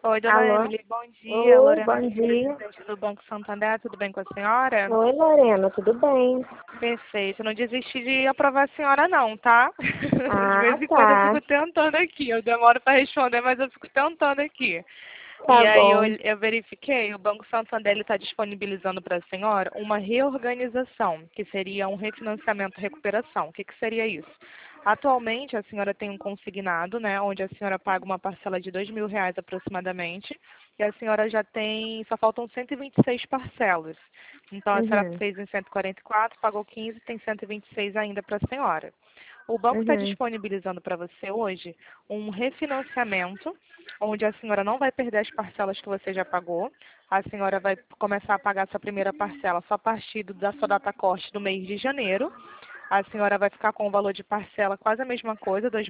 Oi, dona Alô? Emily, bom dia. Oi, Lorena bom aqui, dia. presidente do Banco Santander, tudo bem com a senhora? Oi, Lorena, tudo bem? Perfeito, não desisti de aprovar a senhora não, tá? De Ah, vez em quando eu tá. fico tentando aqui, eu demoro para responder, mas eu fico tentando aqui. E Tá aí bom. eu verifiquei, o Banco Santander está disponibilizando para a senhora uma reorganização, que seria um refinanciamento recuperação. O que, que seria isso? Atualmente a senhora tem um consignado, né, onde a senhora paga uma parcela de R$ 2.000 aproximadamente, e a senhora já tem, só faltam 126 parcelas. Então a senhora Uhum, fez em 144, pagou 15, tem 126 ainda para a senhora. O banco está uhum, disponibilizando para você hoje um refinanciamento, onde a senhora não vai perder as parcelas que você já pagou. A senhora vai começar a pagar sua primeira parcela só a partir da sua data corte do mês de janeiro. A senhora vai ficar com o valor de parcela quase a mesma coisa, R$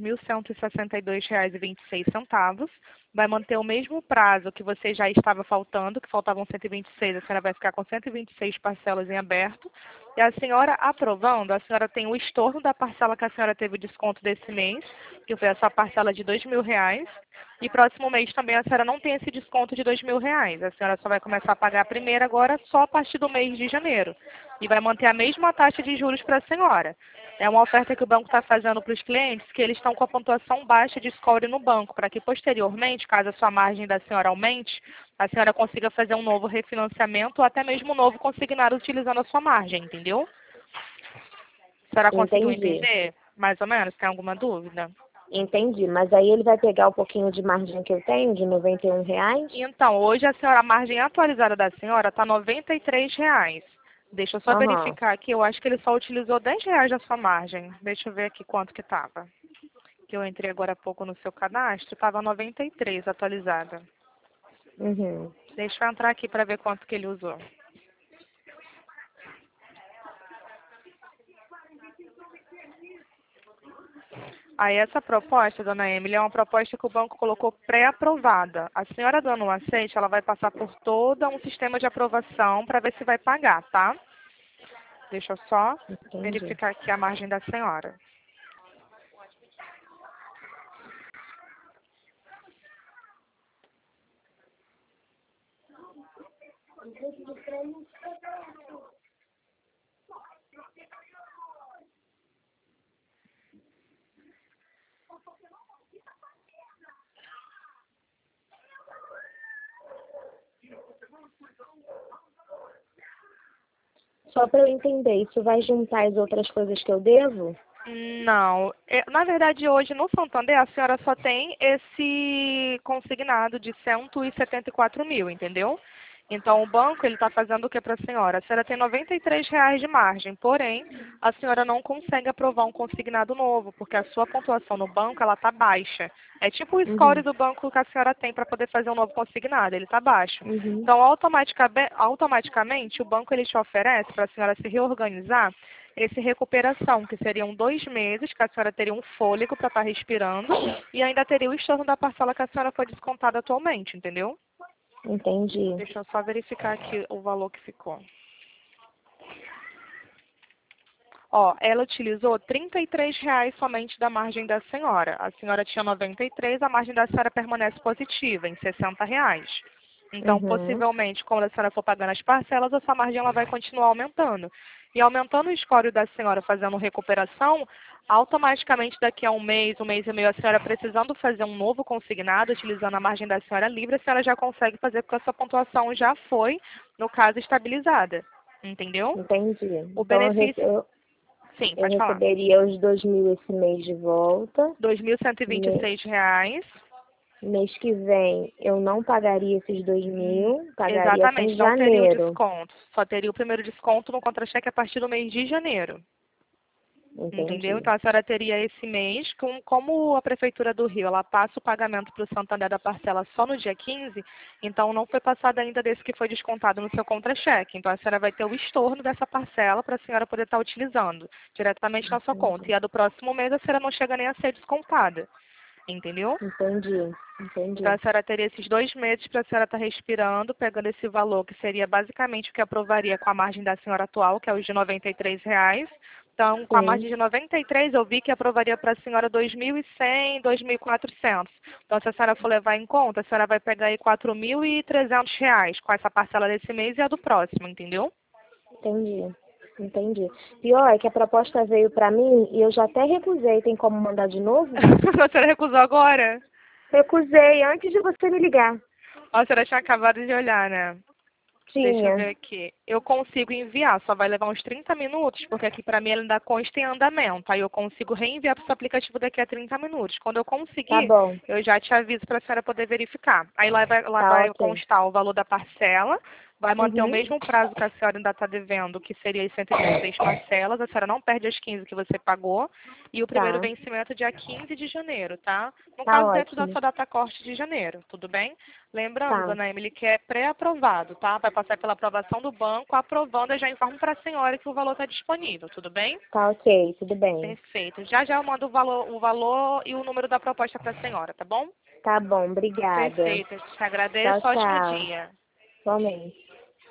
2.162,26. Vai manter o mesmo prazo que você já estava faltando, que faltavam 126, a senhora vai ficar com 126 parcelas em aberto. E a senhora aprovando, a senhora tem o estorno da parcela que a senhora teve desconto desse mês, que foi essa parcela de R$ 2.000. E próximo mês também a senhora não tem esse desconto de R$ 2.000. A senhora só vai começar a pagar a primeira agora só a partir do mês de janeiro. E vai manter a mesma taxa de juros para a senhora. É uma oferta que o banco está fazendo para os clientes que eles estão com a pontuação baixa de score no banco, para que posteriormente, caso a sua margem da senhora aumente, a senhora consiga fazer um novo refinanciamento ou até mesmo um novo consignado utilizando a sua margem, entendeu? A senhora conseguiu entendi. entender? Mais ou menos? Tem alguma dúvida? Entendi. Mas aí ele vai pegar o pouquinho de margem que eu tenho, de R$ 91? Então, hoje a margem atualizada da senhora está R$ 93. Deixa eu só Aham. verificar aqui, eu acho que ele só utilizou R$ 10 da sua margem. Deixa eu ver aqui quanto que estava. Que eu entrei agora há pouco no seu cadastro, estava 93 atualizada. Uhum. Deixa eu entrar aqui para ver quanto que ele usou. Aí essa proposta, dona Emily, é uma proposta que o banco colocou pré-aprovada. A senhora dando um aceite, ela vai passar por todo um sistema de aprovação para ver se vai pagar, tá? Deixa eu só Entendi. verificar aqui a margem da senhora. Só para eu entender, isso vai juntar as outras coisas que eu devo? Não, na verdade hoje no Santander a senhora só tem esse consignado de 174.000, entendeu? Então o banco ele está fazendo o que para a senhora? A senhora tem R$ 93 de margem, porém a senhora não consegue aprovar um consignado novo, porque a sua pontuação no banco ela está baixa. É tipo o score Uhum. do banco que a senhora tem para poder fazer um novo consignado, ele está baixo. Uhum. Então automaticamente o banco ele te oferece para a senhora se reorganizar esse recuperação, que seriam 2 meses, que a senhora teria um fôlego para estar respirando, e ainda teria o estorno da parcela que a senhora foi descontada atualmente, entendeu? Entendi. Deixa eu só verificar aqui o valor que ficou. Ó, ela utilizou R$ 33 somente da margem da senhora. A senhora tinha 93, a margem da senhora permanece positiva, em R$ 60. Então, Uhum. possivelmente, quando a senhora for pagando as parcelas, essa margem ela vai continuar aumentando. E aumentando o score da senhora fazendo recuperação, automaticamente daqui a um mês e meio, a senhora precisando fazer um novo consignado, utilizando a margem da senhora livre, a senhora já consegue fazer porque a sua pontuação já foi, no caso, estabilizada. Entendeu? Entendi. O Então benefício. Sim, eu pode falar. receberia os 2.000 esse mês de volta. R$ 2.126. Me- Mês que vem eu não pagaria esses 2.000, pagaria só em Exatamente, não teria o janeiro. desconto. Só teria o primeiro desconto no contra-cheque a partir do mês de janeiro. Entendeu? Entendi. Então a senhora teria esse mês, como a Prefeitura do Rio, ela passa o pagamento para o Santander da parcela só no dia 15, então não foi passado ainda desse que foi descontado no seu contra-cheque. Então a senhora vai ter o estorno dessa parcela para a senhora poder estar utilizando diretamente na sua conta. Entendi. E a do próximo mês a senhora não chega nem a ser descontada. Entendeu? Entendi. Então, Entendi. a senhora teria esses 2 meses para a senhora estar respirando, pegando esse valor, que seria basicamente o que aprovaria com a margem da senhora atual, que é os de R$ 93, Então, com a Sim. margem de 93, eu vi que aprovaria para a senhora 2.100, 2.400. Então, se a senhora for levar em conta, a senhora vai pegar aí R$ 4.300 com essa parcela desse mês e a do próximo, entendeu? Entendi. Entendi. Pior é que a proposta veio pra mim e eu já até recusei. Tem como mandar de novo? A senhora recusou agora? Recusei antes de você me ligar. A senhora tinha acabado de olhar, né? Deixa eu Tinha. ver aqui. Eu consigo enviar, só vai levar uns 30 minutos, porque aqui para mim ele ainda consta em andamento. Aí eu consigo reenviar para o seu aplicativo daqui a 30 minutos. Quando eu Tá conseguir, bom. eu já te aviso para a senhora poder verificar. Aí lá Tá vai ok. constar o valor da parcela, vai manter o Uhum. mesmo prazo que a senhora ainda está devendo, que seria as 126 parcelas. A senhora não perde as 15 que você pagou. E o primeiro Tá. vencimento dia 15 de janeiro, tá? No Tá caso, dentro da ótimo. sua data corte de janeiro, tudo bem? Lembrando, Tá. dona Emily, que é pré-aprovado, tá? Vai passar pela aprovação do banco, aprovando, eu já informo para a senhora que o valor está disponível, tudo bem? Tá ok. Tudo bem. Perfeito. Já já eu mando o valor e o número da proposta para a senhora, tá bom? Tá bom. Obrigada. Perfeito. Te agradeço. Tchau, Ótimo tchau. dia. Igualmente.